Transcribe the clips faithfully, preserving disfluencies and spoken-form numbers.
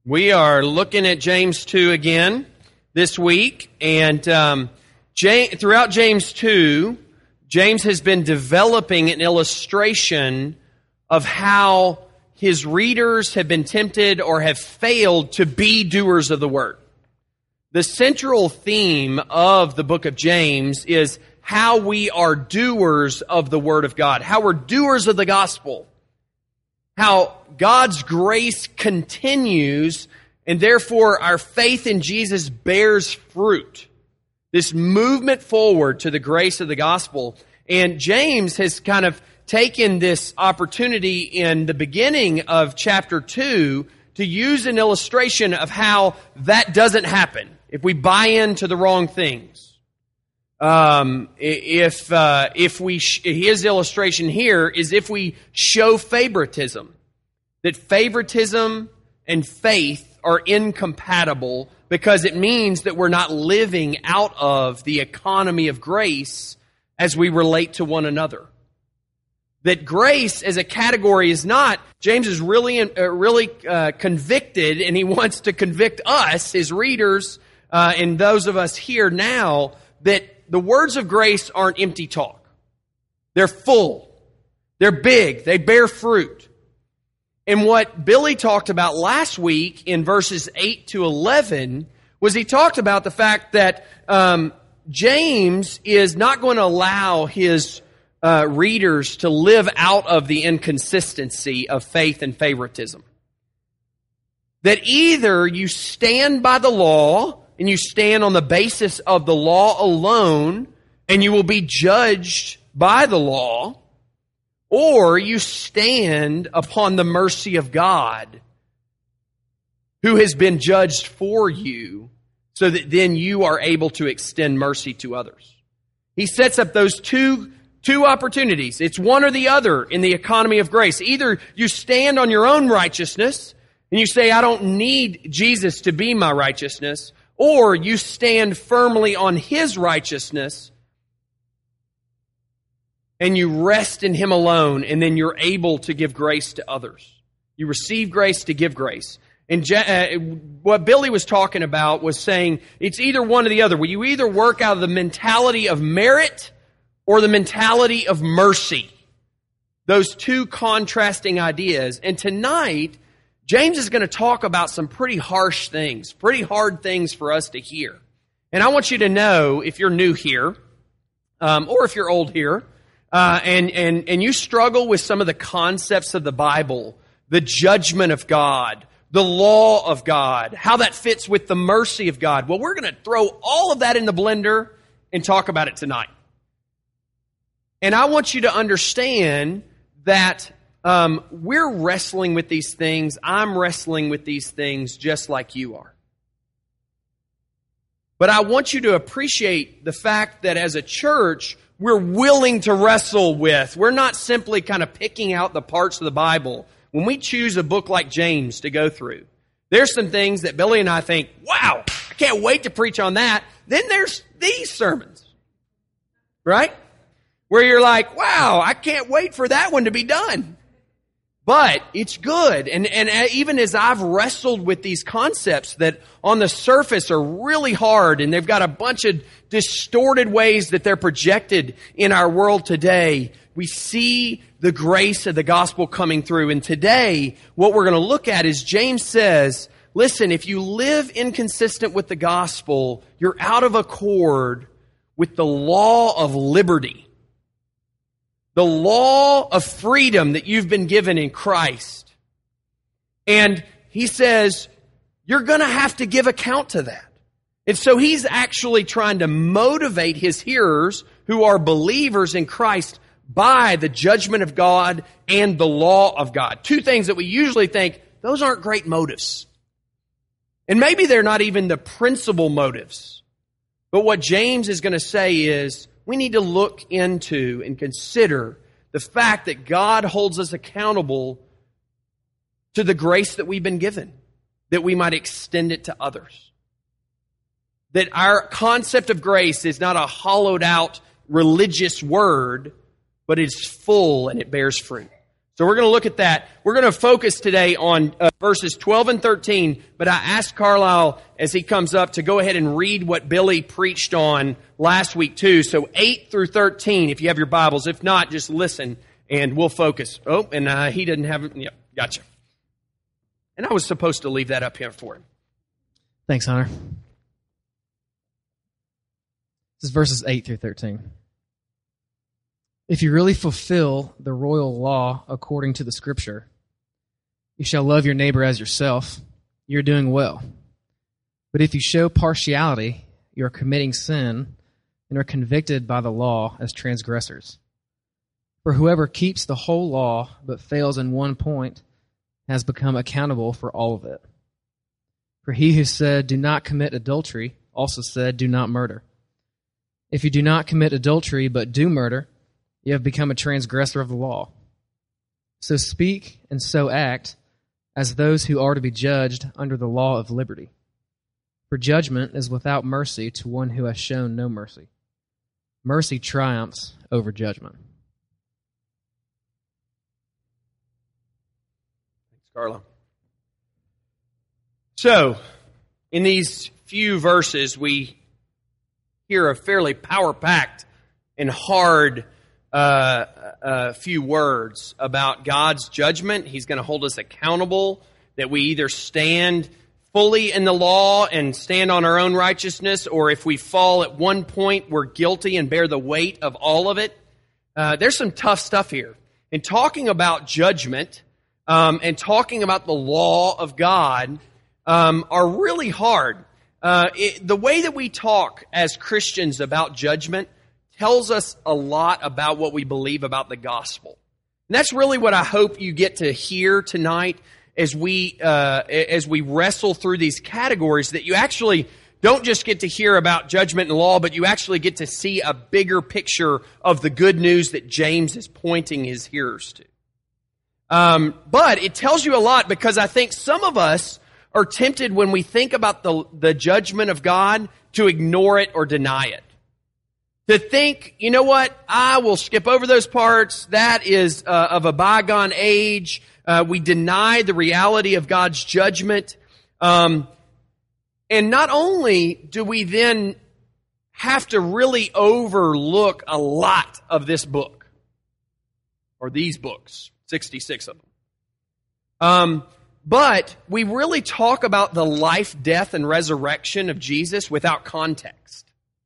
We are looking at James two again this week, and um, James, throughout James two, James has been developing an illustration of how his readers have been tempted or have failed to be doers of the word. The central theme of the book of James is how we are doers of the word of God, how we're doers of the gospel. How God's grace continues, and therefore our faith in Jesus bears fruit. This movement forward to the grace of the gospel. And James has kind of taken this opportunity in the beginning of chapter two to use an illustration of how that doesn't happen if we buy into the wrong things. Um, if, uh, if we, sh- his illustration here is if we show favoritism, that favoritism and faith are incompatible because it means that we're not living out of the economy of grace as we relate to one another. That grace as a category is not, James is really, uh, really, uh, convicted, and he wants to convict us, his readers, uh, and those of us here now, that the words of grace aren't empty talk. They're full. They're big. They bear fruit. And what Billy talked about last week in verses eight to eleven was he talked about the fact that um, James is not going to allow his uh, readers to live out of the inconsistency of faith and favoritism. That either you stand by the law and you stand on the basis of the law alone, and you will be judged by the law, or you stand upon the mercy of God, who has been judged for you, so that then you are able to extend mercy to others. He sets up those two, two opportunities. It's one or the other in the economy of grace. Either you stand on your own righteousness, and you say, I don't need Jesus to be my righteousness, or you stand firmly on His righteousness and you rest in Him alone, and then you're able to give grace to others. You receive grace to give grace. And uh, what Billy was talking about was saying it's either one or the other. Will you either work out of the mentality of merit or the mentality of mercy? Those two contrasting ideas. And tonight, James is going to talk about some pretty harsh things, pretty hard things for us to hear. And I want you to know, if you're new here, um, or if you're old here, uh, and, and, and you struggle with some of the concepts of the Bible, the judgment of God, the law of God, how that fits with the mercy of God. Well, we're going to throw all of that in the blender and talk about it tonight. And I want you to understand that Um, we're wrestling with these things. I'm wrestling with these things just like you are. But I want you to appreciate the fact that as a church, we're willing to wrestle with. We're not simply kind of picking out the parts of the Bible. When we choose a book like James to go through, there's some things that Billy and I think, wow, I can't wait to preach on that. Then there's these sermons, right? Where you're like, wow, I can't wait for that one to be done. But it's good. And, and even as I've wrestled with these concepts that on the surface are really hard, and they've got a bunch of distorted ways that they're projected in our world today, we see the grace of the gospel coming through. And today, what we're going to look at is James says, listen, if you live inconsistent with the gospel, you're out of accord with the law of liberty. The law of freedom that you've been given in Christ. And he says, you're going to have to give account to that. And so he's actually trying to motivate his hearers who are believers in Christ by the judgment of God and the law of God. Two things that we usually think, those aren't great motives. And maybe they're not even the principal motives. But what James is going to say is, we need to look into and consider the fact that God holds us accountable to the grace that we've been given, that we might extend it to others. That our concept of grace is not a hollowed out religious word, but it's full and it bears fruit. So we're going to look at that. We're going to focus today on uh, verses twelve and thirteen, but I asked Carlisle as he comes up to go ahead and read what Billy preached on last week too. So eight through thirteen, if you have your Bibles. If not, just listen and we'll focus. Oh, and uh, he didn't have it. Yep, gotcha. And I was supposed to leave that up here for him. Thanks, Hunter. This is verses eight through thirteen. If you really fulfill the royal law according to the Scripture, you shall love your neighbor as yourself, you're doing well. But if you show partiality, you are committing sin and are convicted by the law as transgressors. For whoever keeps the whole law but fails in one point has become accountable for all of it. For he who said, "Do not commit adultery," also said, "Do not murder." If you do not commit adultery but do murder, you have become a transgressor of the law. So speak and so act as those who are to be judged under the law of liberty. For judgment is without mercy to one who has shown no mercy. Mercy triumphs over judgment. Thanks, Carla. So, in these few verses, we hear a fairly power-packed and hard Uh, a few words about God's judgment. He's going to hold us accountable, that we either stand fully in the law and stand on our own righteousness, or if we fall at one point, we're guilty and bear the weight of all of it. Uh, there's some tough stuff here. And talking about judgment um, and talking about the law of God um, are really hard. Uh, it, the way that we talk as Christians about judgment tells us a lot about what we believe about the gospel. And that's really what I hope you get to hear tonight as we uh, as we wrestle through these categories, that you actually don't just get to hear about judgment and law, but you actually get to see a bigger picture of the good news that James is pointing his hearers to. Um, but it tells you a lot, because I think some of us are tempted when we think about the, the judgment of God to ignore it or deny it. To think, you know what, I will skip over those parts. That is uh, of a bygone age. Uh, we deny the reality of God's judgment. Um, and not only do we then have to really overlook a lot of this book, or these books, sixty-six of them, um, but we really talk about the life, death, and resurrection of Jesus without context.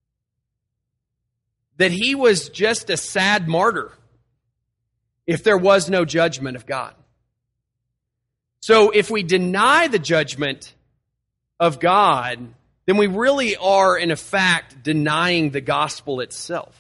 That he was just a sad martyr if there was no judgment of God. So if we deny the judgment of God, then we really are, in effect, denying the gospel itself.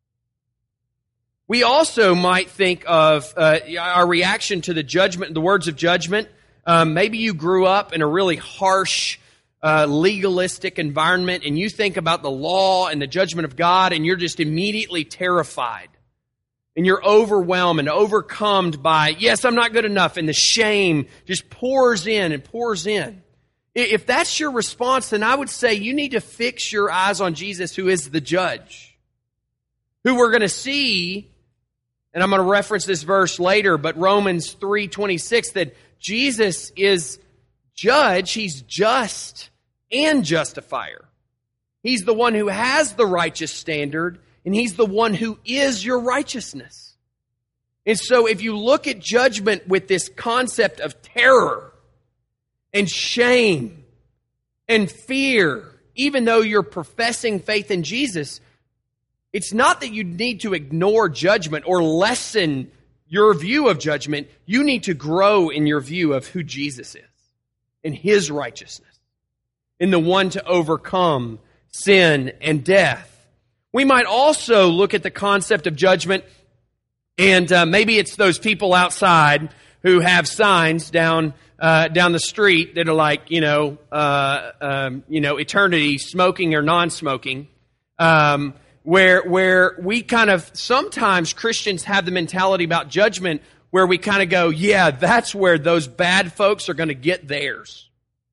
We also might think of uh, our reaction to the judgment, the words of judgment. Um, maybe you grew up in a really harsh, Uh, legalistic environment, and you think about the law and the judgment of God, and you're just immediately terrified. And you're overwhelmed and overcome by, yes, I'm not good enough, and the shame just pours in and pours in. If that's your response, then I would say you need to fix your eyes on Jesus, who is the judge, who we're going to see, and I'm going to reference this verse later, but Romans three twenty-six, that Jesus is judge, he's just and justifier. He's the one who has the righteous standard, and he's the one who is your righteousness. And so if you look at judgment with this concept of terror and shame and fear, even though you're professing faith in Jesus, it's not that you need to ignore judgment or lessen your view of judgment. You need to grow in your view of who Jesus is and his righteousness, in the one to overcome sin and death. We might also look at the concept of judgment, and uh, maybe it's those people outside who have signs down uh, down the street that are like, you know, uh, um, you know, eternity, smoking or non-smoking, um, where where we kind of sometimes Christians have the mentality about judgment where we kind of go, yeah, that's where those bad folks are going to get theirs.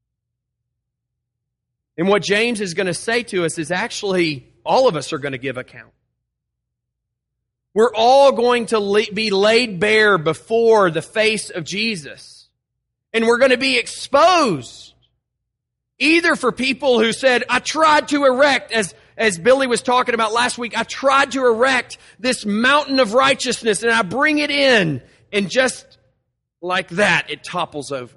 And what James is going to say to us is actually all of us are going to give account. We're all going to be laid bare before the face of Jesus. And we're going to be exposed. Either for people who said, I tried to erect, as, as Billy was talking about last week, I tried to erect this mountain of righteousness and I bring it in, and just like that, it topples over.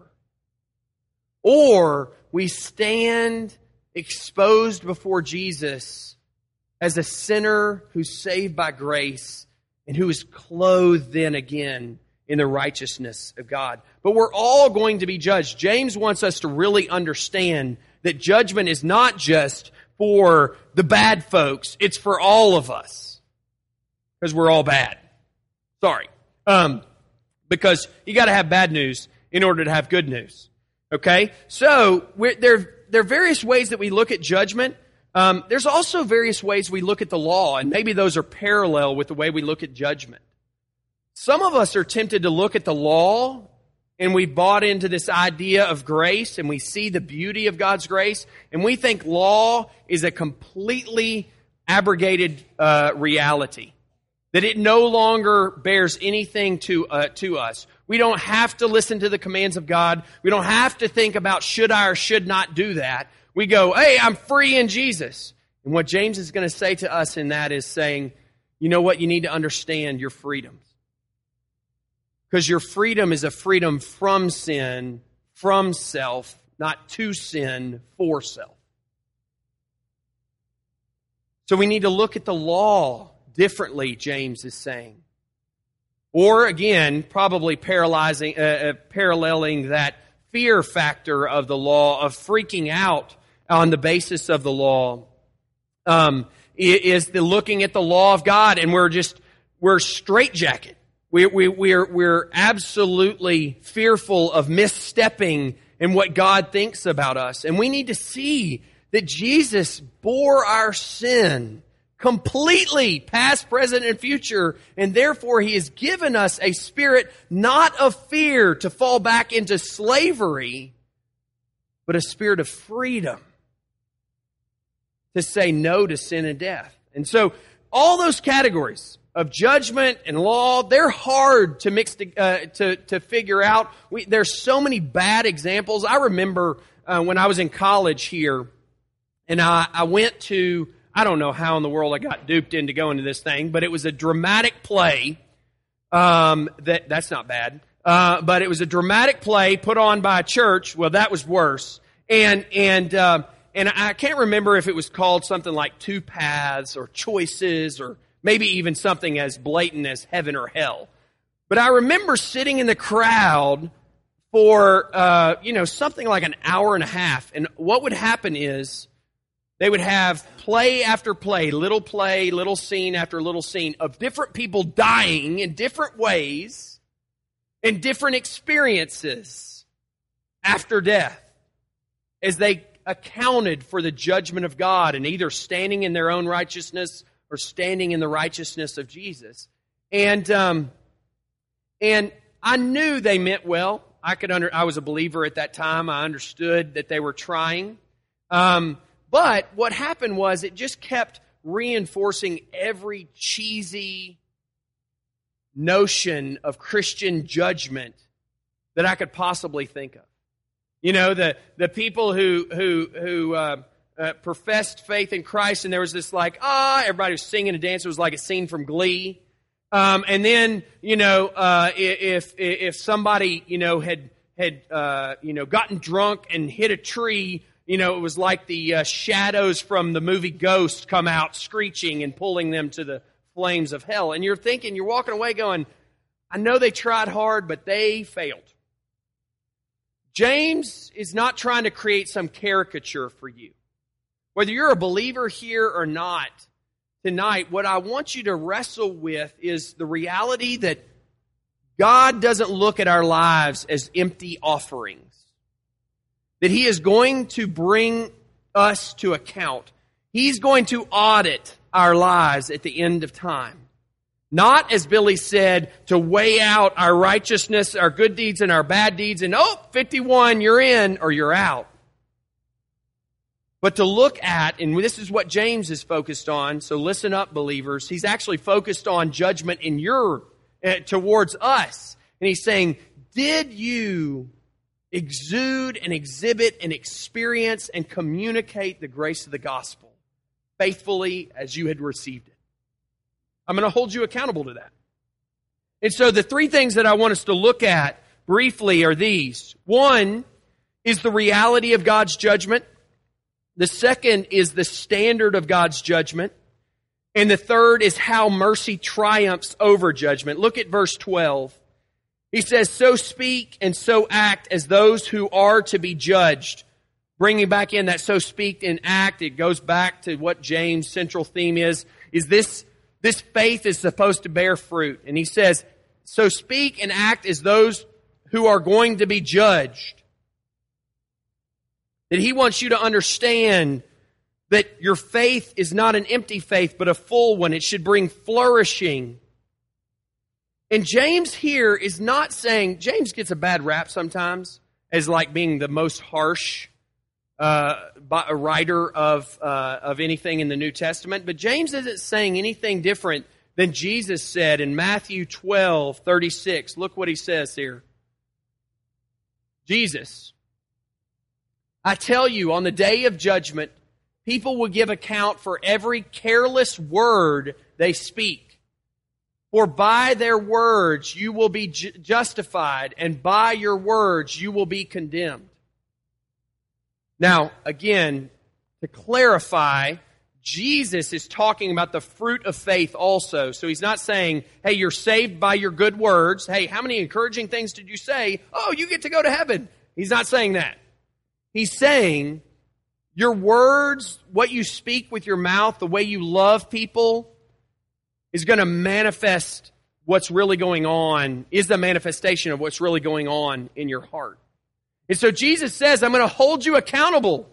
Or we stand exposed before Jesus as a sinner who's saved by grace and who is clothed then again in the righteousness of God. But we're all going to be judged. James wants us to really understand that judgment is not just for the bad folks. It's for all of us. Because we're all bad. Sorry. Um, because you got to have bad news in order to have good news. Okay? So, we're, there, there are various ways that we look at judgment. Um, there's also various ways we look at the law, and maybe those are parallel with the way we look at judgment. Some of us are tempted to look at the law, and we bought into this idea of grace, and we see the beauty of God's grace, and we think law is a completely abrogated uh, reality, that it no longer bears anything to uh, to us. We don't have to listen to the commands of God. We don't have to think about should I or should not do that. We go, hey, I'm free in Jesus. And what James is going to say to us in that is saying, you know what? You need to understand your freedoms. Because your freedom is a freedom from sin, from self, not to sin, for self. So we need to look at the law differently, James is saying. Or again, probably paralyzing, uh, uh, paralleling that fear factor of the law, of freaking out on the basis of the law, um, is the looking at the law of God, and we're just we're straitjacket. We we we're we're absolutely fearful of misstepping in what God thinks about us, and we need to see that Jesus bore our sin completely, past, present, and future, and therefore He has given us a spirit not of fear to fall back into slavery, but a spirit of freedom to say no to sin and death. And so all those categories of judgment and law, they're hard to mix to uh, to, to figure out. We, there's so many bad examples. I remember uh, when I was in college here, and I, I went to, I don't know how in the world I got duped into going to this thing, but it was a dramatic play. Um, that that's not bad, uh, but it was a dramatic play put on by a church. Well, that was worse. And and uh, and I can't remember if it was called something like Two Paths or Choices, or maybe even something as blatant as Heaven or Hell. But I remember sitting in the crowd for uh, you know something like an hour and a half, and what would happen is they would have play after play, little play, little scene after little scene of different people dying in different ways and different experiences after death as they accounted for the judgment of God and either standing in their own righteousness or standing in the righteousness of Jesus. And um, and I knew they meant well. I could under, I was a believer at that time. I understood that they were trying. Um But what happened was it just kept reinforcing every cheesy notion of Christian judgment that I could possibly think of. You know, the the people who who who uh, uh, professed faith in Christ, and there was this like ah, everybody was singing and dancing. It was like a scene from Glee. Um, and then you know, uh, if if somebody you know had had uh, you know gotten drunk and hit a tree. You know, it was like the uh, shadows from the movie Ghost come out screeching and pulling them to the flames of hell. And you're thinking, you're walking away going, I know they tried hard, but they failed. James is not trying to create some caricature for you. Whether you're a believer here or not, tonight, what I want you to wrestle with is the reality that God doesn't look at our lives as empty offerings. That He is going to bring us to account. He's going to audit our lives at the end of time. Not, as Billy said, to weigh out our righteousness, our good deeds and our bad deeds, and oh, fifty-one, you're in or you're out. but to look at, and this is what James is focused on, so listen up, believers. He's actually focused on judgment in your, uh, towards us. And he's saying, did you exude and exhibit and experience and communicate the grace of the gospel faithfully as you had received it? I'm going to hold you accountable to that. And so the three things that I want us to look at briefly are these. One is the reality of God's judgment. The second is the standard of God's judgment. And the third is how mercy triumphs over judgment. Look at verse twelve. He says, so speak and so act as those who are to be judged. Bringing back in that so speak and act, it goes back to what James' central theme is, is this, this faith is supposed to bear fruit. And he says, so speak and act as those who are going to be judged. That he wants you to understand that your faith is not an empty faith, but a full one. It should bring flourishing. And James here is not saying, James gets a bad rap sometimes as like being the most harsh uh, writer of, uh, of anything in the New Testament. But James isn't saying anything different than Jesus said in Matthew twelve thirty-six. Look what he says here. Jesus, I tell you, on the day of judgment, people will give account for every careless word they speak. For by their words you will be ju- justified, and by your words you will be condemned. Now, again, to clarify, Jesus is talking about the fruit of faith also. So he's not saying, hey, you're saved by your good words. Hey, how many encouraging things did you say? Oh, you get to go to heaven. He's not saying that. He's saying your words, what you speak with your mouth, the way you love people, is going to manifest what's really going on, is the manifestation of what's really going on in your heart. And so Jesus says, I'm going to hold you accountable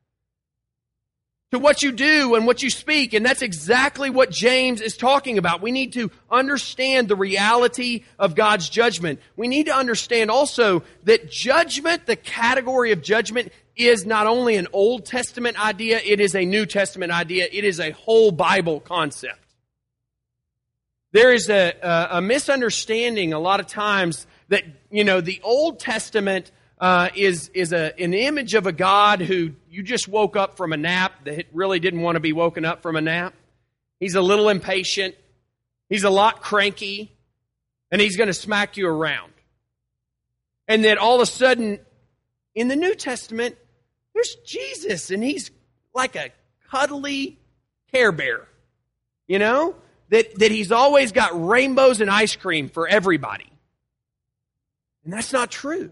to what you do and what you speak. And that's exactly what James is talking about. We need to understand the reality of God's judgment. We need to understand also that judgment, the category of judgment, is not only an Old Testament idea, it is a New Testament idea. It is a whole Bible concept. There is a, a, a misunderstanding a lot of times that, you know, the Old Testament uh, is, is a, an image of a God who you just woke up from a nap that really didn't want to be woken up from a nap. He's a little impatient. He's a lot cranky. And he's going to smack you around. And then all of a sudden, in the New Testament, there's Jesus. And he's like a cuddly Care Bear. You know? That, that he's always got rainbows and ice cream for everybody. And that's not true.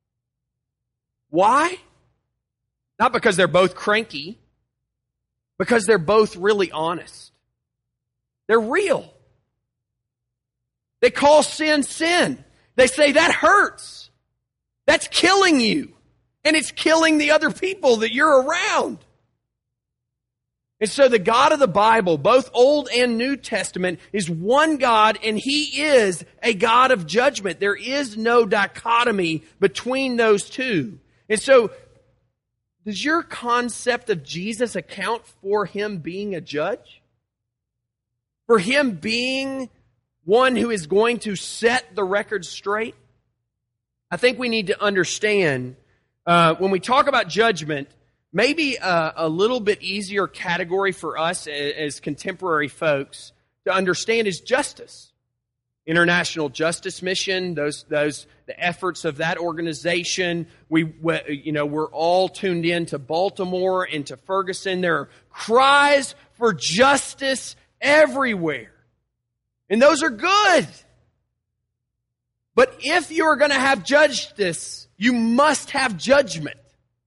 Why? Not because they're both cranky, because they're both really honest. They're real. They call sin sin. They say that hurts. That's killing you. And it's killing the other people that you're around. And so the God of the Bible, both Old and New Testament, is one God, and He is a God of judgment. There is no dichotomy between those two. And so, does your concept of Jesus account for Him being a judge? For Him being one who is going to set the record straight? I think we need to understand, uh, when we talk about judgment, maybe a, a little bit easier category for us as, as contemporary folks to understand is justice. International Justice Mission, those those the efforts of that organization. We, we you know we're all tuned in to Baltimore and to Ferguson. There are cries for justice everywhere, and those are good. But if you're going to have justice, you must have judgment.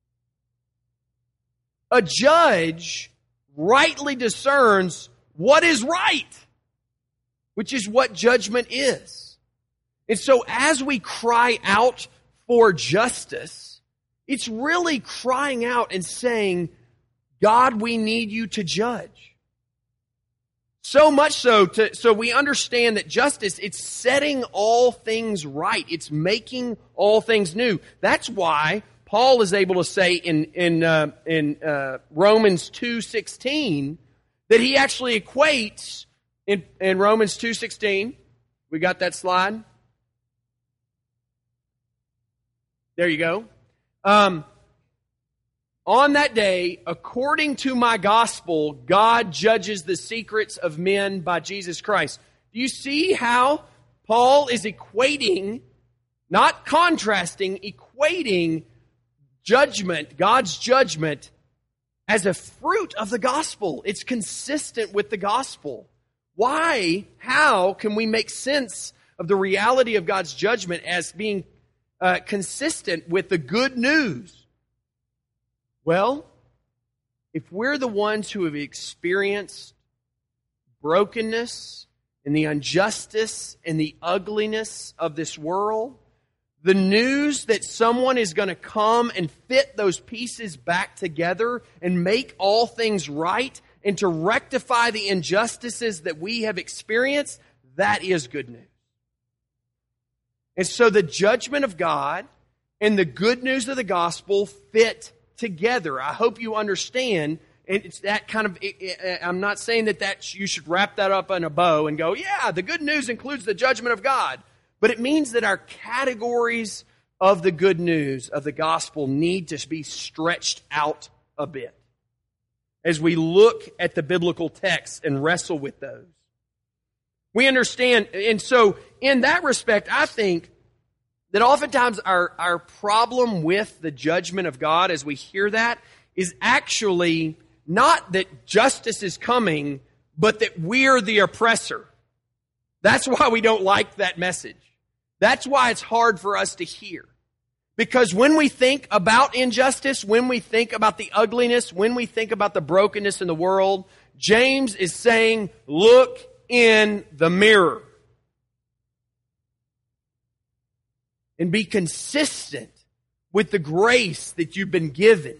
A judge rightly discerns what is right, which is what judgment is. And so as we cry out for justice, it's really crying out and saying, God, we need you to judge. So much so, to, so we understand that justice, it's setting all things right. It's making all things new. That's why Paul is able to say in in uh, in uh, Romans two sixteen that he actually equates in in Romans two sixteen. We got that slide? There you go. Um, on that day, according to my gospel, God judges the secrets of men by Jesus Christ. Do you see how Paul is equating, not contrasting, equating judgment, God's judgment, as a fruit of the gospel? It's consistent with the gospel. Why, how can we make sense of the reality of God's judgment as being uh, consistent with the good news? Well, if we're the ones who have experienced brokenness and the injustice and the ugliness of this world, the news that someone is going to come and fit those pieces back together and make all things right and to rectify the injustices that we have experienced, that is good news. And so the judgment of God and the good news of the gospel fit together. I hope you understand. And it's that kind of, I'm not saying that, that you should wrap that up in a bow and go, yeah, the good news includes the judgment of God. But it means that our categories of the good news of the gospel need to be stretched out a bit as we look at the biblical texts and wrestle with those. We understand, and so in that respect, I think that oftentimes our, our problem with the judgment of God as we hear that is actually not that justice is coming, but that we're the oppressor. That's why we don't like that message. That's why it's hard for us to hear. Because when we think about injustice, when we think about the ugliness, when we think about the brokenness in the world, James is saying, look in the mirror. And be consistent with the grace that you've been given.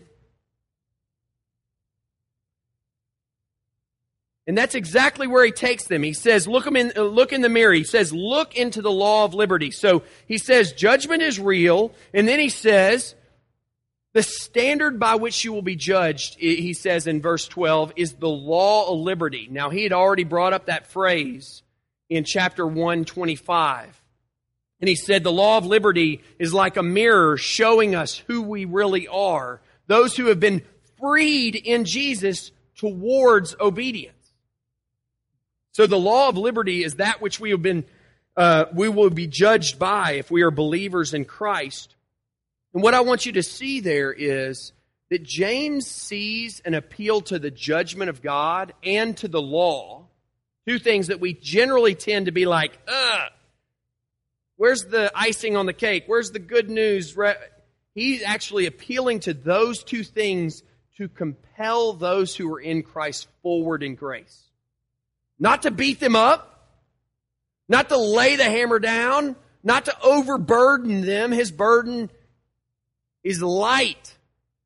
And that's exactly where he takes them. He says, look, them in, look in the mirror. He says, look into the law of liberty. So he says, judgment is real. And then he says, the standard by which you will be judged, he says in verse twelve, is the law of liberty. Now, he had already brought up that phrase in chapter one twenty-five. And he said, the law of liberty is like a mirror showing us who we really are. Those who have been freed in Jesus towards obedience. So the law of liberty is that which we have been, uh, we will be judged by if we are believers in Christ. And what I want you to see there is that James sees an appeal to the judgment of God and to the law. Two things that we generally tend to be like, ugh, where's the icing on the cake? Where's the good news? He's actually appealing to those two things to compel those who are in Christ forward in grace. Not to beat them up, not to lay the hammer down, not to overburden them. His burden is light.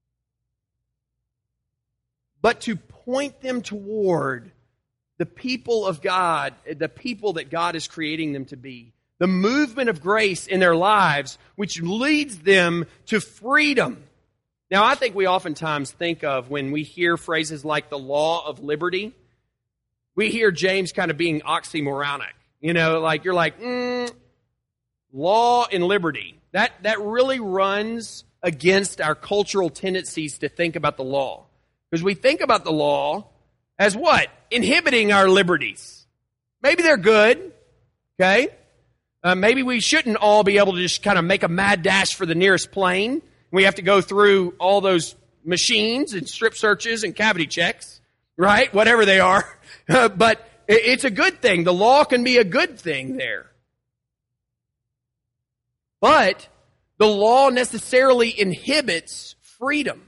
But to point them toward the people of God, the people that God is creating them to be. The movement of grace in their lives, which leads them to freedom. Now, I think we oftentimes think of, when we hear phrases like the law of liberty, we hear James kind of being oxymoronic. You know, like you're like, mm, law and liberty. That, that really runs against our cultural tendencies to think about the law. Because we think about the law as what? Inhibiting our liberties. Maybe they're good, okay? Uh, maybe we shouldn't all be able to just kind of make a mad dash for the nearest plane. We have to go through all those machines and strip searches and cavity checks, right? Whatever they are. Uh, but it's a good thing. The law can be a good thing there. But the law necessarily inhibits freedom.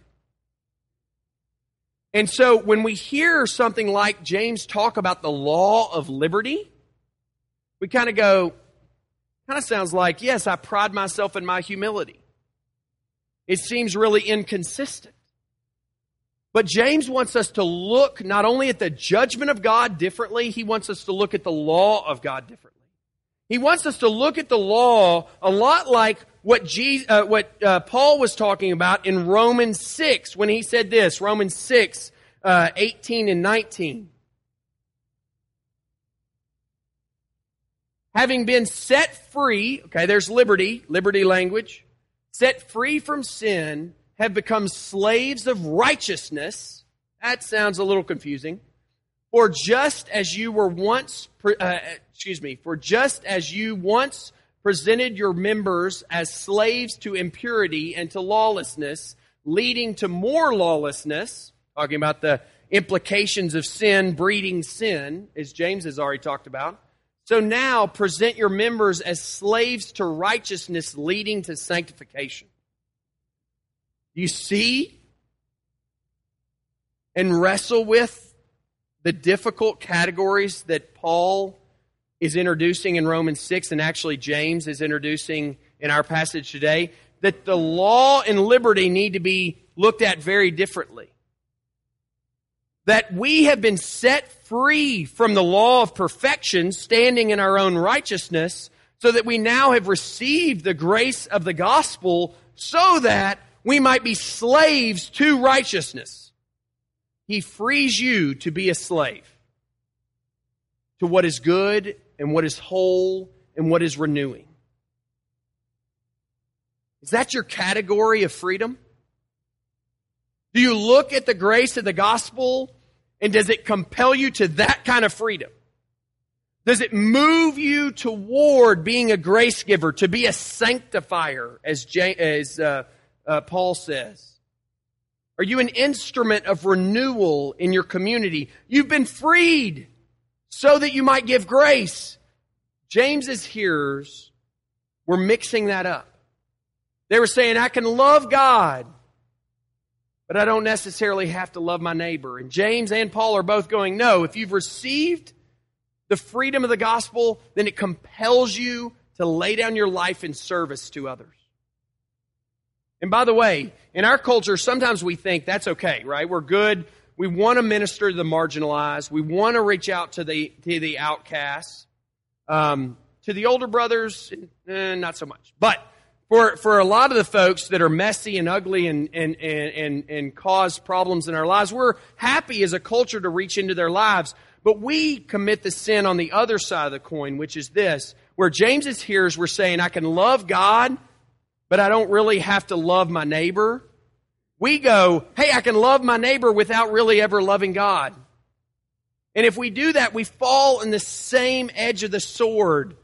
And so when we hear something like James talk about the law of liberty, we kind of go, kind of sounds like, yes, I pride myself in my humility. It seems really inconsistent. But James wants us to look not only at the judgment of God differently, he wants us to look at the law of God differently. He wants us to look at the law a lot like what Jesus, uh, what uh, Paul was talking about in Romans six when he said this, Romans six, uh, eighteen and nineteen. Having been set free, okay, there's liberty, liberty language, set free from sin, have become slaves of righteousness. That sounds a little confusing. For just as you were once, uh, excuse me, for just as you once presented your members as slaves to impurity and to lawlessness, leading to more lawlessness, talking about the implications of sin breeding sin, as James has already talked about. So now present your members as slaves to righteousness, leading to sanctification. You see and wrestle with the difficult categories that Paul is introducing in Romans six, and actually James is introducing in our passage today, that the law and liberty need to be looked at very differently. That we have been set free from the law of perfection, standing in our own righteousness, so that we now have received the grace of the gospel so that we might be slaves to righteousness. He frees you to be a slave to what is good and what is whole and what is renewing. Is that your category of freedom? Do you look at the grace of the gospel and does it compel you to that kind of freedom? Does it move you toward being a grace giver, to be a sanctifier, as, J- as uh, uh, Paul says? Are you an instrument of renewal in your community? You've been freed so that you might give grace. James's hearers were mixing that up. They were saying, I can love God, but I don't necessarily have to love my neighbor. And James and Paul are both going, no, if you've received the freedom of the gospel, then it compels you to lay down your life in service to others. And by the way, in our culture, sometimes we think that's okay, right? We're good. We want to minister to the marginalized. We want to reach out to the to the outcasts. Um, to the older brothers, eh, not so much. But for for a lot of the folks that are messy and ugly and and and and, and cause problems in our lives, we're happy as a culture to reach into their lives. But we commit the sin on the other side of the coin, which is this, where James's hearers were saying, I can love God, but I don't really have to love my neighbor. We go, hey, I can love my neighbor without really ever loving God. And if we do that, we fall in the same edge of the sword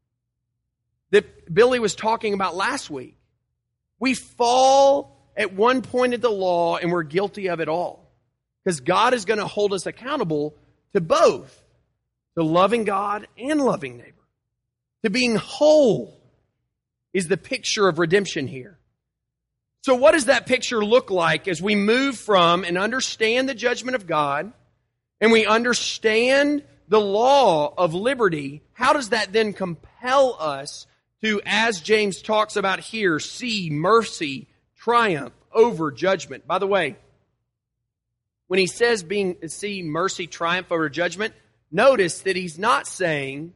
that Billy was talking about last week. We fall at one point of the law and we're guilty of it all. Because God is going to hold us accountable to both, to loving God and loving neighbor. To being whole is the picture of redemption here. So what does that picture look like as we move from and understand the judgment of God and we understand the law of liberty? How does that then compel us to, as James talks about here, see mercy triumph over judgment? By the way, when he says being see mercy triumph over judgment, notice that he's not saying,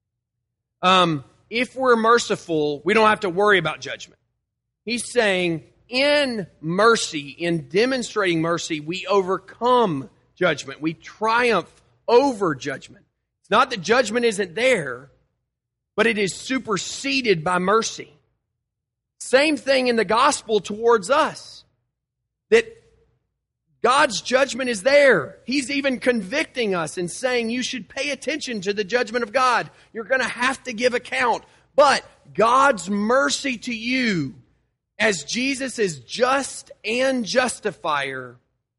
um, if we're merciful, we don't have to worry about judgment. He's saying, in mercy, in demonstrating mercy, we overcome judgment. We triumph over judgment. It's not that judgment isn't there, but it is superseded by mercy. Same thing in the gospel towards us. That God's judgment is there. He's even convicting us and saying you should pay attention to the judgment of God. You're going to have to give account. But God's mercy to you, as Jesus is just and justifier,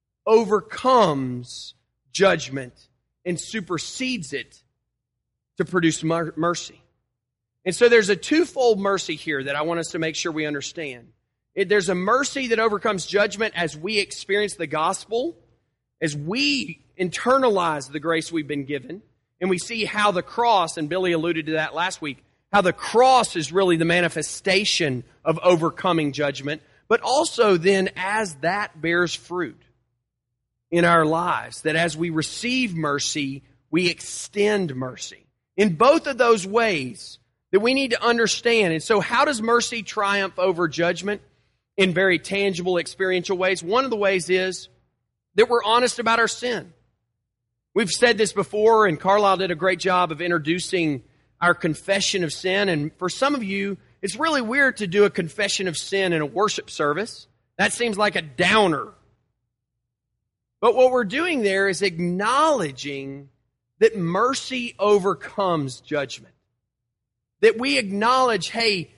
overcomes judgment and supersedes it to produce mercy. And so there's a twofold mercy here that I want us to make sure we understand. There's a mercy that overcomes judgment as we experience the gospel, as we internalize the grace we've been given, and we see how the cross, and Billy alluded to that last week, how the cross is really the manifestation of overcoming judgment, but also then as that bears fruit in our lives, that as we receive mercy, we extend mercy. In both of those ways, that we need to understand. And so how does mercy triumph over judgment in very tangible, experiential ways? One of the ways is that we're honest about our sin. We've said this before, and Carlisle did a great job of introducing our confession of sin. And for some of you, it's really weird to do a confession of sin in a worship service. That seems like a downer. But what we're doing there is acknowledging that mercy overcomes judgment. That we acknowledge, hey,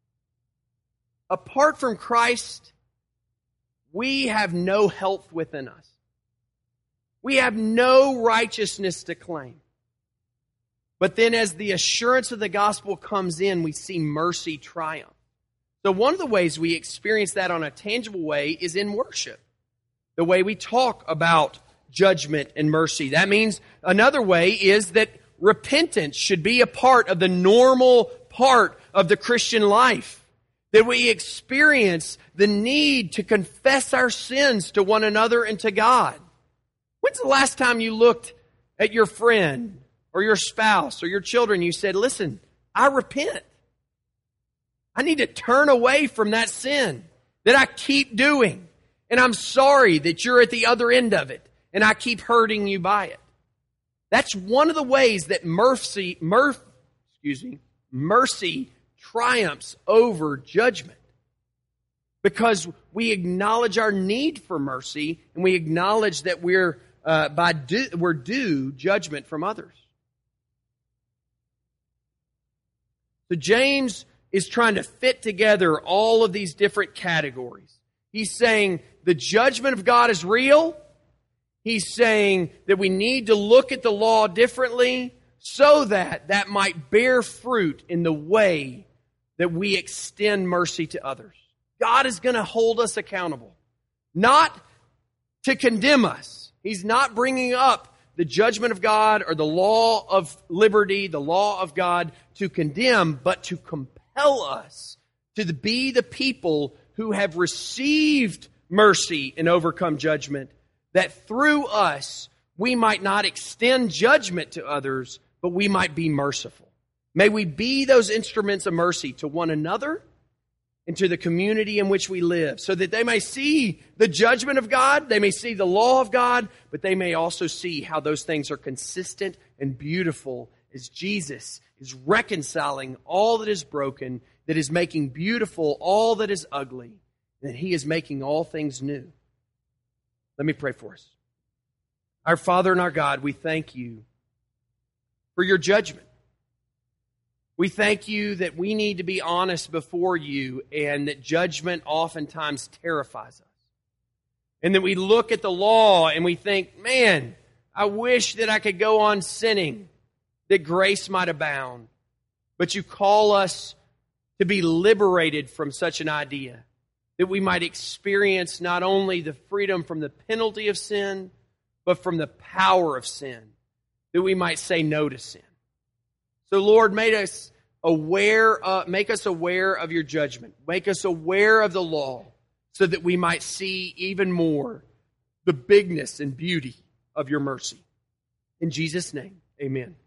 apart from Christ, we have no health within us. We have no righteousness to claim. But then as the assurance of the gospel comes in, we see mercy triumph. So one of the ways we experience that on a tangible way is in worship. The way we talk about judgment and mercy. That means another way is that repentance should be a part of the normal part of the Christian life. That we experience the need to confess our sins to one another and to God. When's the last time you looked at your friend or your spouse or your children, you said, listen, I repent. I need to turn away from that sin that I keep doing. And I'm sorry that you're at the other end of it and I keep hurting you by it. That's one of the ways that mercy, mercy, excuse me, mercy triumphs over judgment. Because we acknowledge our need for mercy and we acknowledge that we're uh, by due, we're due judgment from others. So James is trying to fit together all of these different categories. He's saying the judgment of God is real. He's saying that we need to look at the law differently so that that might bear fruit in the way that we extend mercy to others. God is going to hold us accountable, not to condemn us. He's not bringing up the judgment of God or the law of liberty, the law of God to condemn, but to compel us to be the people who have received mercy and overcome judgment, that through us we might not extend judgment to others, but we might be merciful. May we be those instruments of mercy to one another and to the community in which we live, so that they may see the judgment of God, they may see the law of God, but they may also see how those things are consistent and beautiful as Jesus is reconciling all that is broken, that is making beautiful all that is ugly, and that He is making all things new. Let me pray for us. Our Father and our God, we thank You for Your judgment. We thank You that we need to be honest before You and that judgment oftentimes terrifies us. And that we look at the law and we think, man, I wish that I could go on sinning, that grace might abound. But You call us to be liberated from such an idea, that we might experience not only the freedom from the penalty of sin, but from the power of sin, that we might say no to sin. So Lord, make us aware, uh, make us aware of Your judgment. Make us aware of the law so that we might see even more the bigness and beauty of Your mercy. In Jesus' name, amen.